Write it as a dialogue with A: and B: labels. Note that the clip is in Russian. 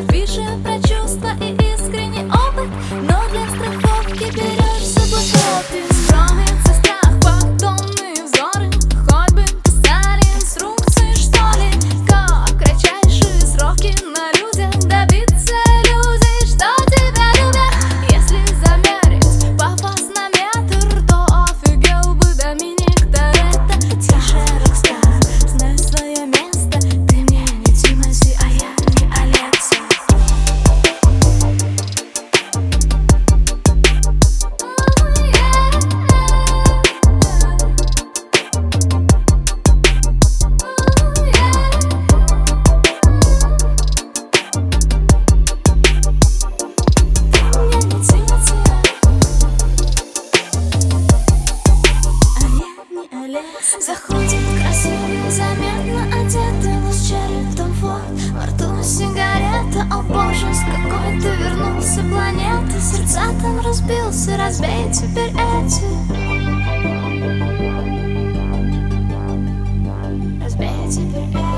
A: Пишем про чувства и искренний опыт, но для страховки берешь с собой копию. Скроется страх, подобные взоры, хоть бы писали инструкции, что ли. Как кратчайшие сроки на людях добиться иллюзий, что тебя любят. Если замерить пафос на метр, то офигел бы Доминик Торетто. Тише, рокстар, знай свое место. Ты мне не Тимати, а я не Алекса. Заходит красивый, заметно одетый, лучший Том Форд, во рту сигарета. О боже, с какой ты вернулся планеты. Сердца там разбился, разбей теперь эти. Разбей теперь эти.